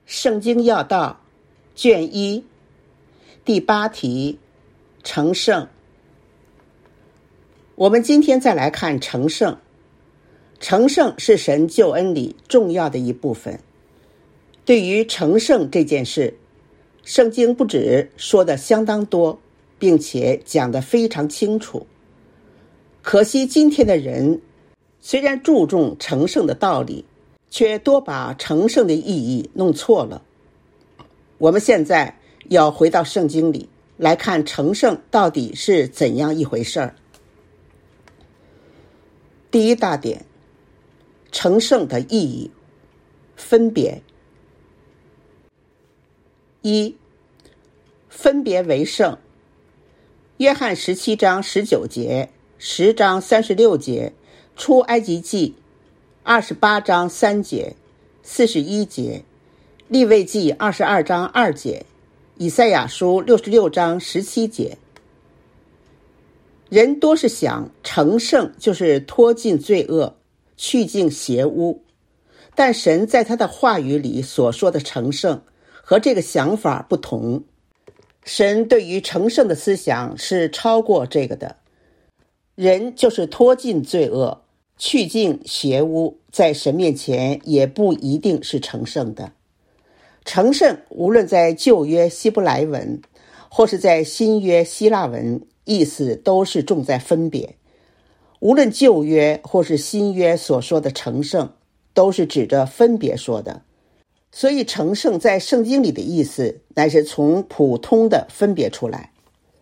圣经要道卷1第8题，成圣。我们今天再来看成圣。成圣是神救恩里重要的一部分。对于成圣这件事，圣经不止说的相当多，并且讲得非常清楚。可惜今天的人虽然注重成圣的道理，却多把成圣的意义弄错了。我们现在要回到圣经里来看成圣到底是怎样一回事儿。第一大点，成圣的意义分别。1. 分别为圣。约翰17章19节、10章36节、出埃及记28章3节、41节、利未记22章2节、以赛亚书66章17节。人多是想成圣就是脱尽罪恶，去尽邪污，但神在他的话语里所说的成圣和这个想法不同。神对于成圣的思想是超过这个的。人就是脱尽罪恶，去尽邪污，在神面前也不一定是成圣的。成圣无论在旧约希伯来文或是在新约希腊文，意思都是重在分别。无论旧约或是新约所说的成圣，都是指着分别说的。所以成圣在圣经里的意思乃是从普通的分别出来。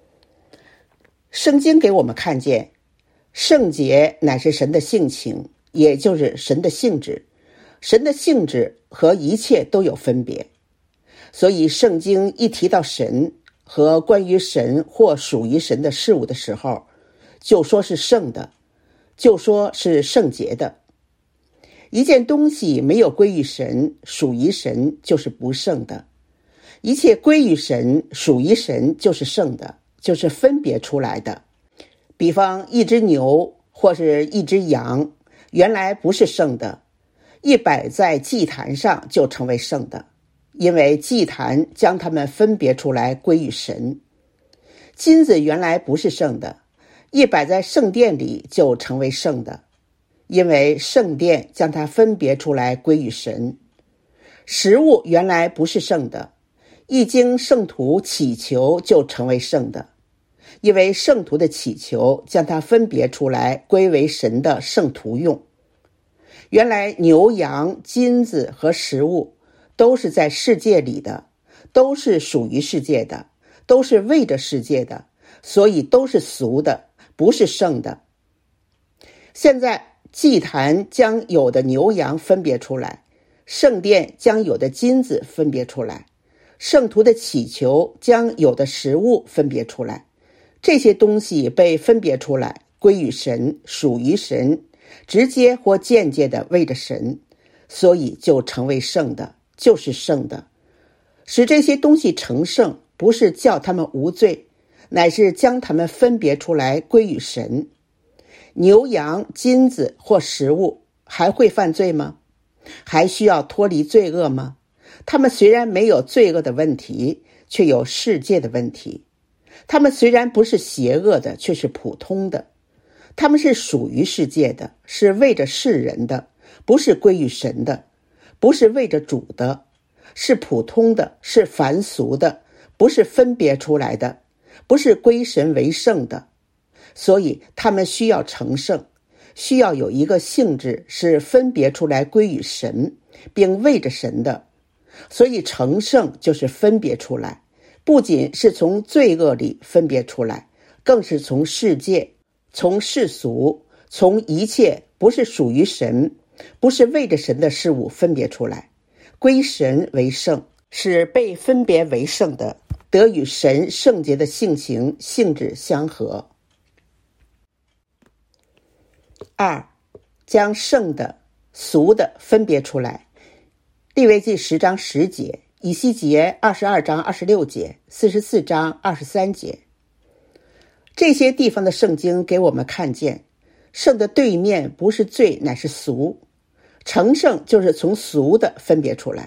圣经给我们看见圣洁乃是神的性情，也就是神的性质。神的性质和一切都有分别。所以圣经一提到神和关于神或属于神的事物的时候，就说是圣的，就说是圣洁的。一件东西没有归于神，属于神就是不圣的。一切归于神，属于神就是圣的，就是分别出来的。比方一只牛或是一只羊，原来不是圣的，一摆在祭坛上就成为圣的，因为祭坛将它们分别出来归于神。金子原来不是圣的，一摆在圣殿里就成为圣的，因为圣殿将它分别出来归于神。食物原来不是圣的，一经圣徒祈求就成为圣的，因为圣徒的祈求将它分别出来归为神的圣徒用。原来牛羊金子和食物都是在世界里的，都是属于世界的，都是为着世界的，所以都是俗的，不是圣的。现在祭坛将有的牛羊分别出来，圣殿将有的金子分别出来，圣徒的祈求将有的食物分别出来。这些东西被分别出来，归于神，属于神，直接或间接的为着神，所以就成为圣的，就是圣的。使这些东西成圣，不是叫他们无罪，乃是将他们分别出来归于神。牛羊金子或食物还会犯罪吗？还需要脱离罪恶吗？他们虽然没有罪恶的问题，却有世界的问题。他们虽然不是邪恶的，却是普通的。他们是属于世界的，是为着世人的，不是归于神的，不是为着主的，是普通的，是凡俗的，不是分别出来的，不是归神为圣的。所以他们需要成圣，需要有一个性质是分别出来归于神，并为着神的。所以成圣就是分别出来，不仅是从罪恶里分别出来，更是从世界，从世俗，从一切不是属于神，不是为着神的事物分别出来，归神为圣，是被分别为圣的，得与神圣洁的性情性质相合。2. 将圣的俗的分别出来。利未记10章10节，以西结22章26节、44章23节。这些地方的圣经给我们看见，圣的对面不是罪，乃是俗。成圣就是从俗的分别出来，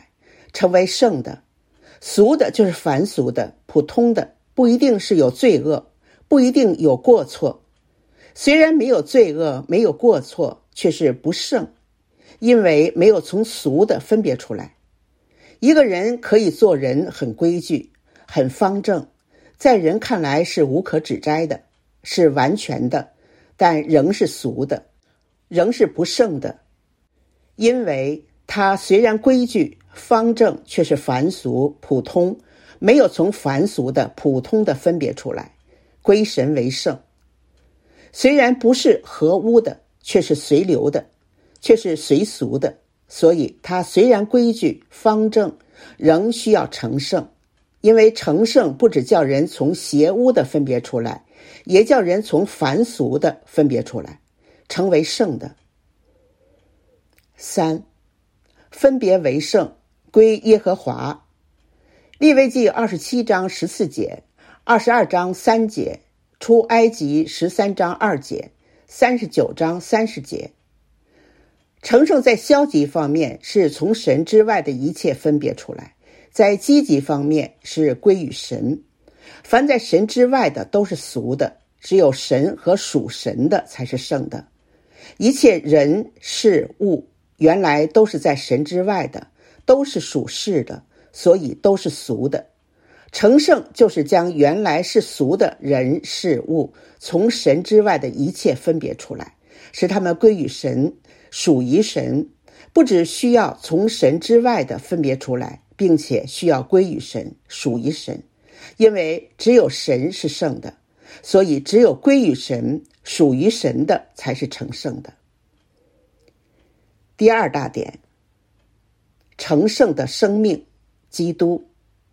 成为圣的。俗的就是凡俗的、普通的，不一定是有罪恶，不一定有过错。虽然没有罪恶，没有过错，却是不圣，因为没有从俗的分别出来。一个人可以做人很规矩，很方正，在人看来是无可指摘的，是完全的，但仍是俗的，仍是不圣的。因为他虽然规矩方正，却是凡俗普通，没有从凡俗的普通的分别出来，归神为圣。虽然不是合污的，却是随流的，却是随俗的，所以他虽然规矩方正，仍需要成圣。因为成圣不只叫人从邪污的分别出来，也叫人从凡俗的分别出来，成为圣的。3. 分别为圣，归耶和华。利未记27章14节，22章3节，出埃及13章2节，39章30节。成圣在消极方面是从神之外的一切分别出来，在积极方面是归于神。凡在神之外的都是俗的，只有神和属神的才是圣的。一切人事物原来都是在神之外的，都是属世的，所以都是俗的。成圣就是将原来是俗的人事物从神之外的一切分别出来，使他们归于神，属于神。不只需要从神之外的分别出来，并且需要归于神，属于神。因为只有神是圣的，所以只有归于神，属于神的才是成圣的。第2大点，成圣的生命，基督。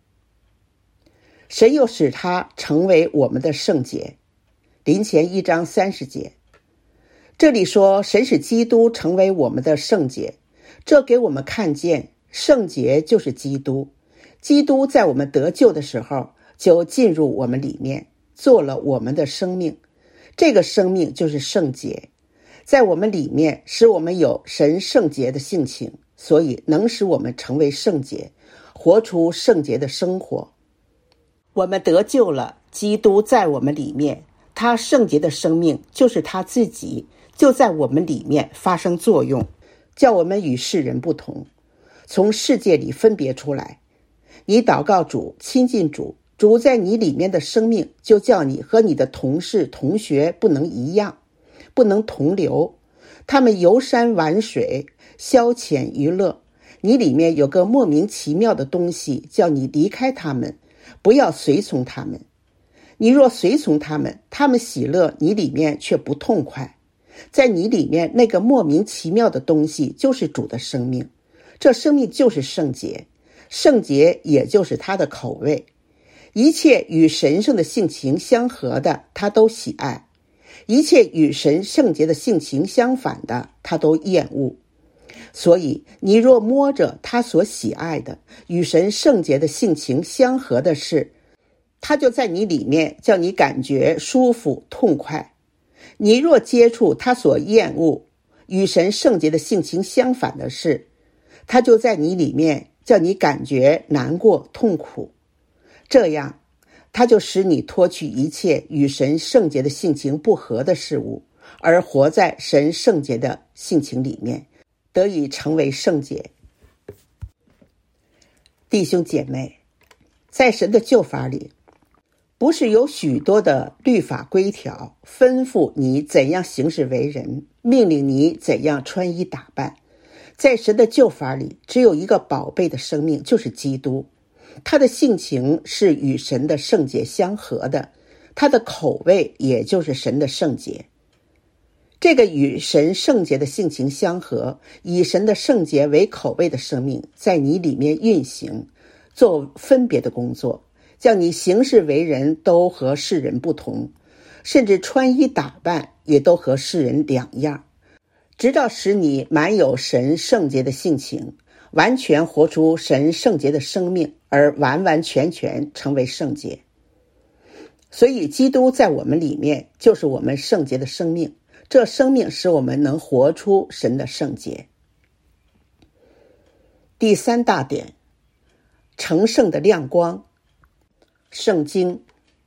神又使他成为我们的圣洁。林前1章30节。这里说神使基督成为我们的圣洁，这给我们看见圣洁就是基督。基督在我们得救的时候就进入我们里面，做了我们的生命。这个生命就是圣洁，在我们里面使我们有神圣洁的性情，所以能使我们成为圣洁，活出圣洁的生活。我们得救了，基督在我们里面，他圣洁的生命就是他自己，就在我们里面发生作用，叫我们与世人不同，从世界里分别出来。你祷告主，亲近主，主在你里面的生命就叫你和你的同事同学不能一样，不能同流。他们游山玩水，消遣娱乐，你里面有个莫名其妙的东西叫你离开他们，不要随从他们。你若随从他们，他们喜乐，你里面却不痛快。在你里面那个莫名其妙的东西就是主的生命，这生命就是圣洁，圣洁也就是他的口味。一切与神圣的性情相合的，他都喜爱；一切与神圣洁的性情相反的，他都厌恶。所以你若摸着他所喜爱的，与神圣洁的性情相合的事，他就在你里面，叫你感觉舒服痛快。你若接触他所厌恶，与神圣洁的性情相反的事，他就在你里面，叫你感觉难过痛苦。这样他就使你脱去一切与神圣洁的性情不合的事物，而活在神圣洁的性情里面，得以成为圣洁。弟兄姐妹，在神的救法里，不是有许多的律法规条，吩咐你怎样行事为人，命令你怎样穿衣打扮。在神的救法里，只有一个宝贝的生命，就是基督。他的性情是与神的圣洁相合的，他的口味也就是神的圣洁。这个与神圣洁的性情相合，以神的圣洁为口味的生命，在你里面运行，做分别的工作，叫你行事为人都和世人不同，甚至穿衣打扮也都和世人两样，直到使你满有神圣洁的性情，完全活出神圣洁的生命，而完完全全成为圣洁。所以基督在我们里面就是我们圣洁的生命，这生命使我们能活出神的圣洁。第3大点， 成圣的亮光。圣经，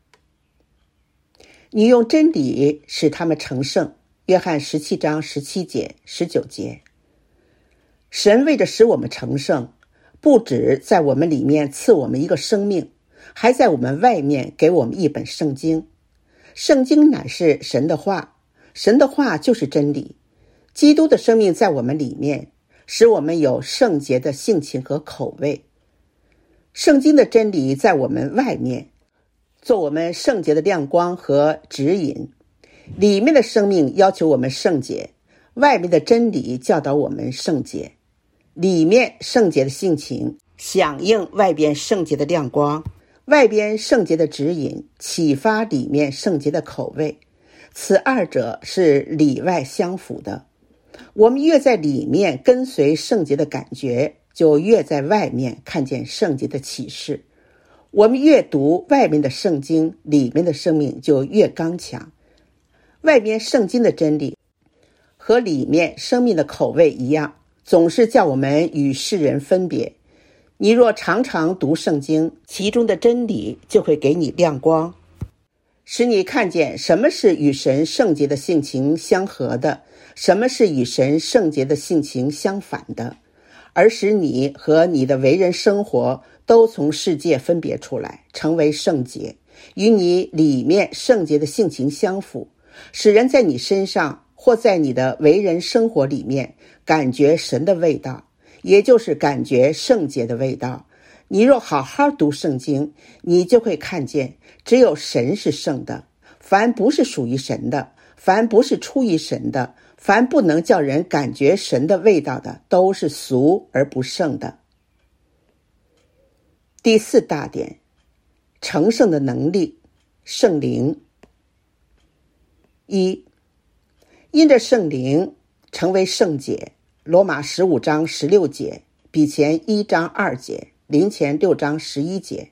你用真理使他们成圣。约翰17章17节、19节。神为着使我们成圣，不只在我们里面赐我们一个生命，还在我们外面给我们一本圣经。圣经乃是神的话，神的话就是真理。基督的生命在我们里面，使我们有圣洁的性情和口味。圣经的真理在我们外面，做我们圣洁的亮光和指引。里面的生命要求我们圣洁，外面的真理教导我们圣洁。里面圣洁的性情响应外边圣洁的亮光，外边圣洁的指引启发里面圣洁的口味。此二者是里外相符的。我们越在里面跟随圣洁的感觉，就越在外面看见圣洁的启示。我们越读外面的圣经，里面的生命就越刚强。外面圣经的真理和里面生命的口味一样，总是叫我们与世人分别。你若常常读圣经，其中的真理就会给你亮光，使你看见什么是与神圣洁的性情相合的，什么是与神圣洁的性情相反的，而使你和你的为人生活都从世界分别出来，成为圣洁，与你里面圣洁的性情相符，使人在你身上或在你的为人生活里面感觉神的味道，也就是感觉圣洁的味道。你若好好读圣经，你就会看见只有神是圣的，凡不是属于神的，凡不是出于神的，凡不能叫人感觉神的味道的，都是俗而不圣的。第四大点，成圣的能力，圣灵。一，因着圣灵成为圣洁，罗马15章16节，比前1章2节，林前6章11节。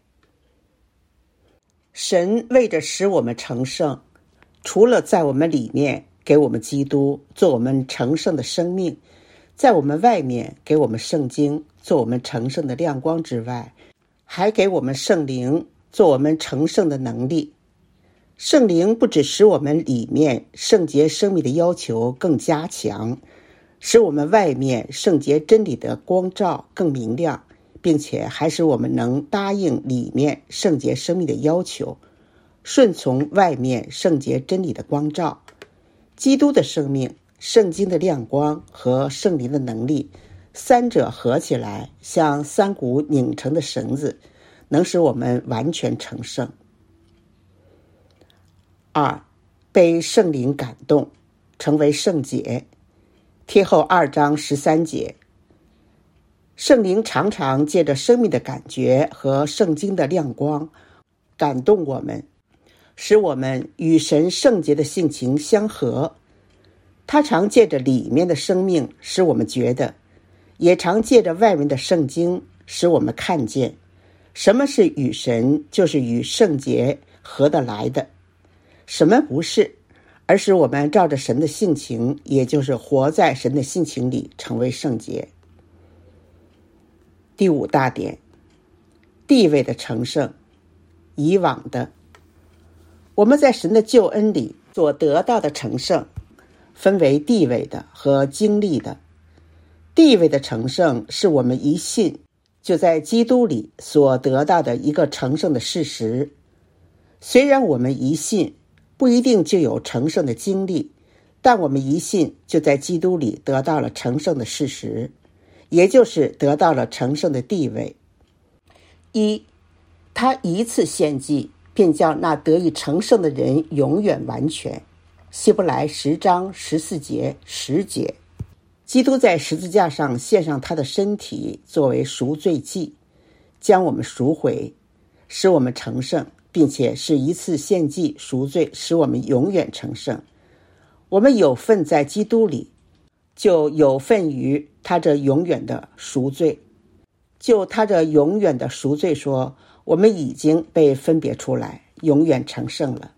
神为着使我们成圣，除了在我们里面给我们基督做我们成圣的生命，在我们外面给我们圣经做我们成圣的亮光之外，还给我们圣灵做我们成圣的能力。圣灵不只使我们里面圣洁生命的要求更加强，使我们外面圣洁真理的光照更明亮，并且还使我们能答应里面圣洁生命的要求，顺从外面圣洁真理的光照。基督的生命、圣经的亮光和圣灵的能力，三者合起来像三股拧成的绳子，能使我们完全成圣。二，被圣灵感动，成为圣洁。帖后2章13节。圣灵常常借着生命的感觉和圣经的亮光感动我们，使我们与神圣洁的性情相合。他常借着里面的生命使我们觉得，也常借着外面的圣经使我们看见，什么是与神，就是与圣洁合得来的，什么不是，而使我们照着神的性情，也就是活在神的性情里，成为圣洁。第五大点，地位的成圣。以往的，我们在神的救恩里所得到的成圣，分为地位的和经历的。地位的成圣是我们一信就在基督里所得到的一个成圣的事实。虽然我们一信不一定就有成圣的经历，但我们一信就在基督里得到了成圣的事实，也就是得到了成圣的地位。一，他一次献祭，便叫那得以成圣的人永远完全。希伯来10章14节、10节。基督在十字架上献上他的身体作为赎罪祭，将我们赎回，使我们成圣，并且是一次献祭赎罪，使我们永远成圣。我们有份在基督里，就有份于他这永远的赎罪。就他这永远的赎罪说，我们已经被分别出来，永远成圣了。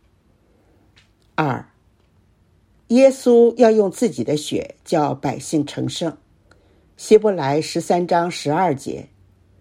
二，耶稣要用自己的血叫百姓成圣。希伯来13章12节。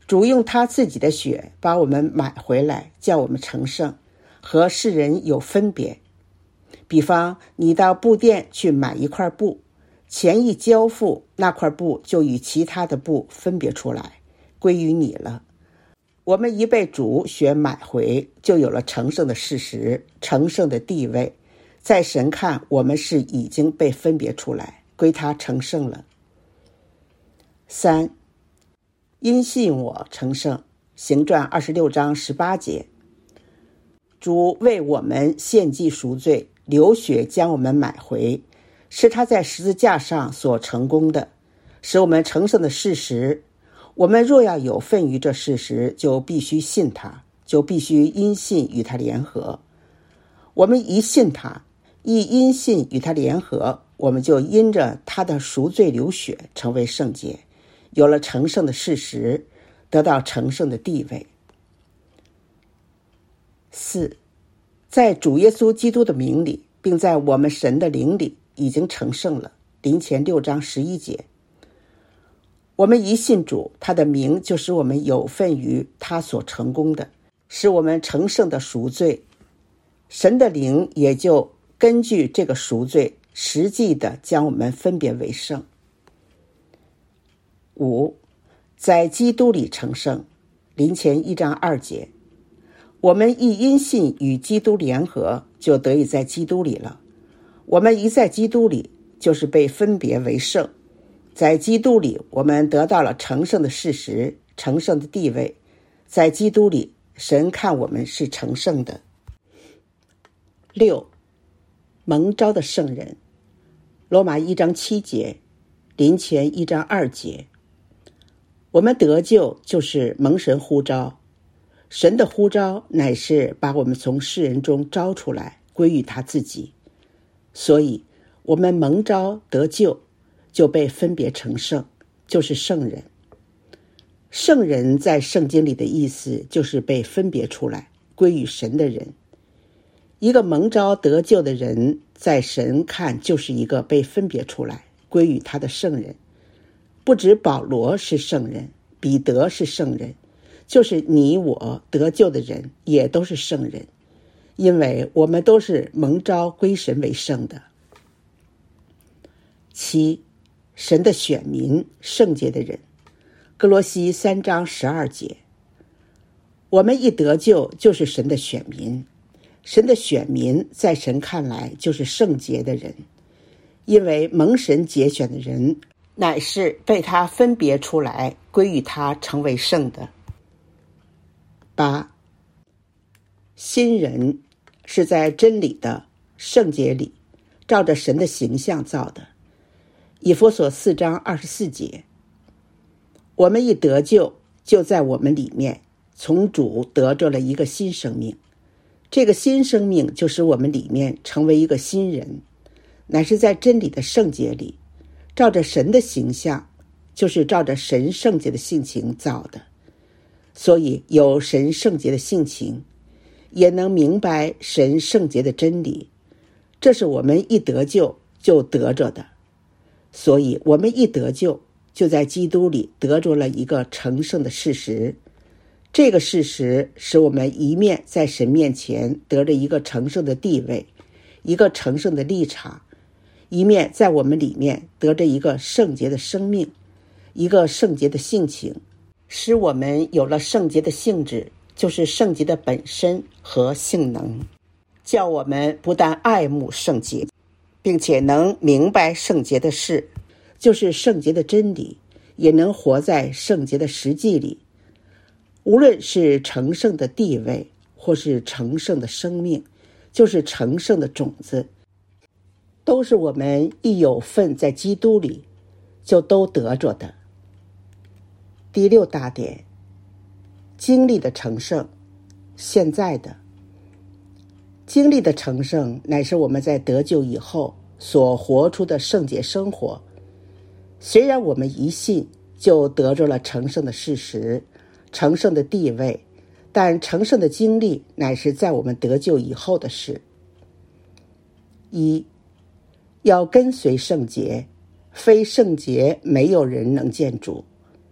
主用他自己的血把我们买回来，叫我们成圣，和世人有分别。比方你到布店去买一块布，钱一交付，那块布就与其他的布分别出来，归于你了。我们一被主血买回，就有了成圣的事实，成圣的地位，在神看我们是已经被分别出来，归他成圣了。3. 因信我成圣，行传26章18节。主为我们献祭赎罪，流血将我们买回，是他在十字架上所成功的，使我们成圣的事实。我们若要有份于这事实，就必须信他，就必须因信与他联合。我们一信他，一因信与他联合，我们就因着他的赎罪流血成为圣洁，有了成圣的事实，得到成圣的地位。4. 在主耶稣基督的名里，并在我们神的灵里已经成圣了。林前6章11节。我们一信主，他的名就使我们有份于他所成功的，使我们成圣的赎罪。神的灵也就根据这个赎罪，实际的将我们分别为圣。5. 在基督里成圣。林前1章2节。我们一因信与基督联合，就得以在基督里了。我们一在基督里，就是被分别为圣。在基督里，我们得到了成圣的事实，成圣的地位。在基督里，神看我们是成圣的。6. 蒙召的圣人。罗马1章7节，林前1章2节。我们得救就是蒙神呼召，神的呼召乃是把我们从世人中招出来，归于他自己。所以我们蒙召得救，就被分别成圣，就是圣人。圣人在圣经里的意思就是被分别出来，归于神的人。一个蒙召得救的人，在神看就是一个被分别出来，归于他的圣人。不止保罗是圣人，彼得是圣人，就是你我得救的人也都是圣人，因为我们都是蒙召归神为圣的。7. 神的选民，圣洁的人。歌罗西3章12节。我们一得救就是神的选民，神的选民在神看来就是圣洁的人，因为蒙神拣选的人乃是被他分别出来，归于他成为圣的。8. 新人是在真理的圣洁里，照着神的形象造的。以弗所4章24节。我们一得救，就在我们里面从主得着了一个新生命，这个新生命就使我们里面成为一个新人，乃是在真理的圣洁里，照着神的形象，就是照着神圣洁的性情造的。所以有神圣洁的性情，也能明白神圣洁的真理，这是我们一得救就得着的。所以我们一得救，就在基督里得着了一个成圣的事实。这个事实使我们一面在神面前得了一个成圣的地位，一个成圣的立场，一面在我们里面得着一个圣洁的生命，一个圣洁的性情，使我们有了圣洁的性质，就是圣洁的本身和性能，叫我们不但爱慕圣洁，并且能明白圣洁的事，就是圣洁的真理，也能活在圣洁的实际里。无论是成圣的地位，或是成圣的生命，就是成圣的种子，都是我们一有份在基督里，就都得着的。第6大点，经历的成圣，现在的。经历的成圣乃是我们在得救以后所活出的圣洁生活。虽然我们一信就得着了成圣的事实，成圣的地位，但成圣的经历乃是在我们得救以后的事。1. 要跟随圣洁，非圣洁没有人能见主。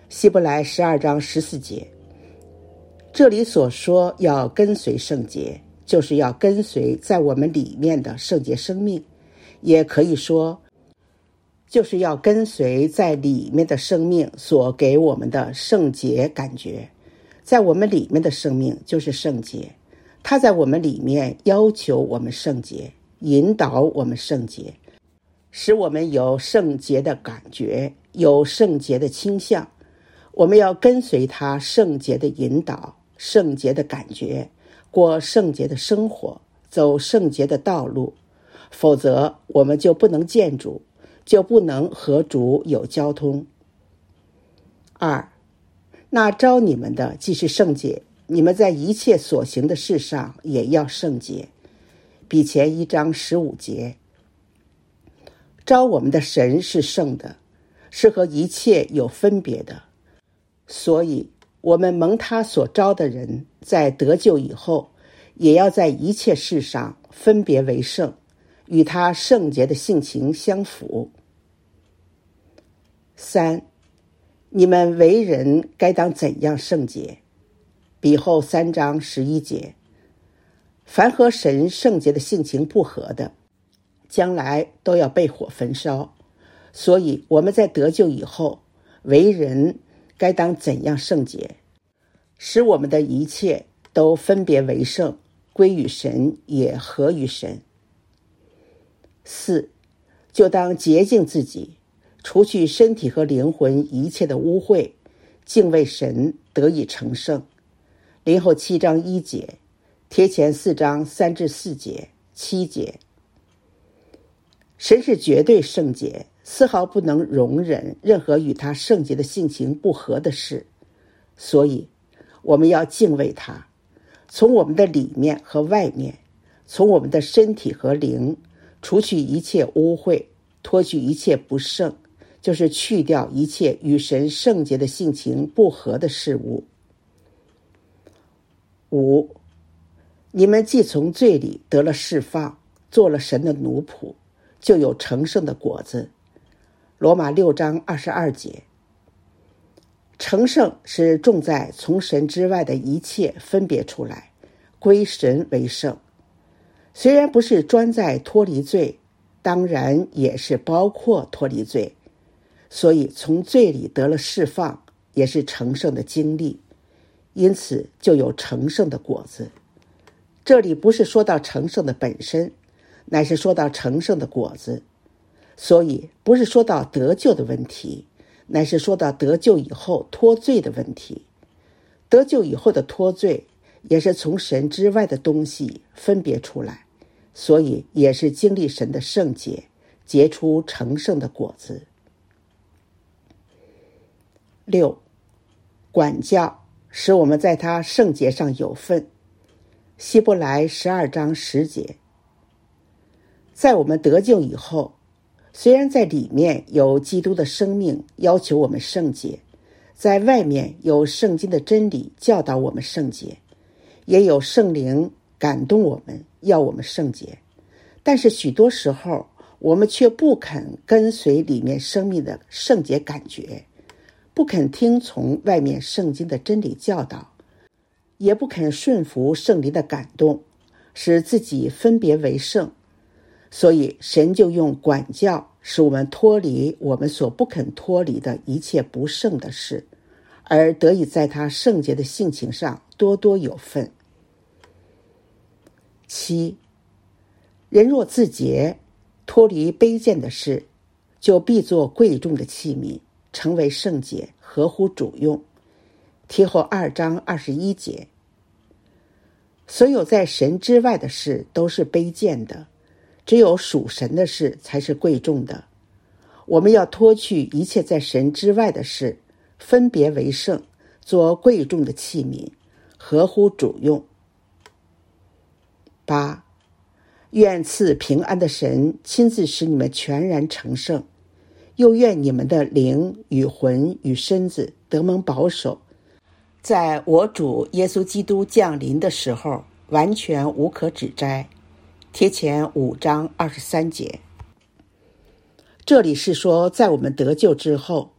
希伯来12章14节。这里所说要跟随圣洁，就是要跟随在我们里面的圣洁生命，也可以说就是要跟随在里面的生命所给我们的圣洁感觉。在我们里面的生命就是圣洁，它在我们里面要求我们圣洁，引导我们圣洁，使我们有圣洁的感觉，有圣洁的倾向。我们要跟随它圣洁的引导，圣洁的感觉，过圣洁的生活，走圣洁的道路，否则我们就不能见主，就不能和主有交通。2，那召你们的既是圣洁，你们在一切所行的事上也要圣洁。彼前1章15节。召我们的神是圣的，是和一切有分别的，所以我们蒙他所召的人，在得救以后，也要在一切事上分别为圣，与他圣洁的性情相符。3，你们为人该当怎样圣洁？彼后3章11节。凡和神圣洁的性情不合的，将来都要被火焚烧。所以我们在得救以后，为人该当怎样圣洁，使我们的一切都分别为圣，归于神，也合于神。4，就当洁净自己，除去身体和灵魂一切的污秽，敬畏神，得以成圣。林后7章1节，帖前4章3至4节、7节。神是绝对圣洁，丝毫不能容忍任何与他圣洁的性情不合的事，所以我们要敬畏他，从我们的里面和外面，从我们的身体和灵，除去一切污秽，脱去一切不圣，就是去掉一切与神圣洁的性情不合的事物。5，你们既从罪里得了释放，做了神的奴仆，就有成圣的果子。罗马6章22节。成圣是重在从神之外的一切分别出来，归神为圣。虽然不是专在脱离罪，当然也是包括脱离罪，所以从罪里得了释放，也是成圣的经历，因此就有成圣的果子。这里不是说到成圣的本身，乃是说到成圣的果子，所以不是说到得救的问题，乃是说到得救以后脱罪的问题。得救以后的脱罪，也是从神之外的东西分别出来，所以也是经历神的圣洁，结出成圣的果子。6，管教使我们在他圣洁上有份。希伯来12章10节。在我们得救以后，虽然在里面有基督的生命要求我们圣洁，在外面有圣经的真理教导我们圣洁，也有圣灵感动我们要我们圣洁，但是许多时候我们却不肯跟随里面生命的圣洁感觉，不肯听从外面圣经的真理教导，也不肯顺服圣灵的感动，使自己分别为圣。所以神就用管教使我们脱离我们所不肯脱离的一切不圣的事，而得以在他圣洁的性情上多多有份。7，人若自洁，脱离卑贱的事，就必作贵重的器皿，成为圣洁，合乎主用。帖后2章21节。所有在神之外的事都是卑贱的，只有属神的事才是贵重的。我们要脱去一切在神之外的事，分别为圣，做贵重的器皿，合乎主用。8，愿赐平安的神亲自使你们全然成圣，又愿你们的灵与魂与身子得蒙保守，在我主耶稣基督降临的时候完全无可指摘。帖前5章23节。这里是说在我们得救之后，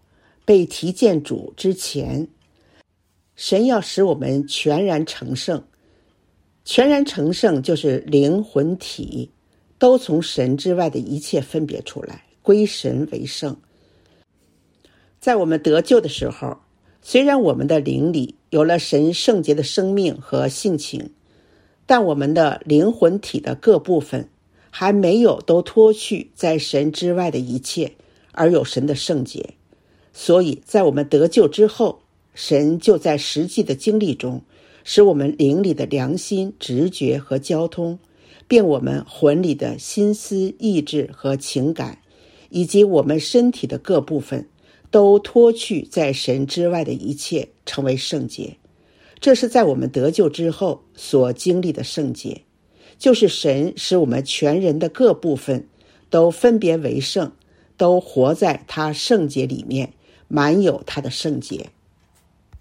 被提见主之前，神要使我们全然成圣。全然成圣就是灵魂体都从神之外的一切分别出来，归神为圣。在我们得救的时候，虽然我们的灵里有了神圣洁的生命和性情，但我们的灵魂体的各部分还没有都脱去在神之外的一切，而有神的圣洁。所以在我们得救之后，神就在实际的经历中使我们灵里的良心、直觉和交通，并我们魂里的心思、意志和情感，以及我们身体的各部分，都脱去在神之外的一切，成为圣洁。这是在我们得救之后所经历的圣洁，就是神使我们全人的各部分都分别为圣，都活在他圣洁里面，满有他的圣洁。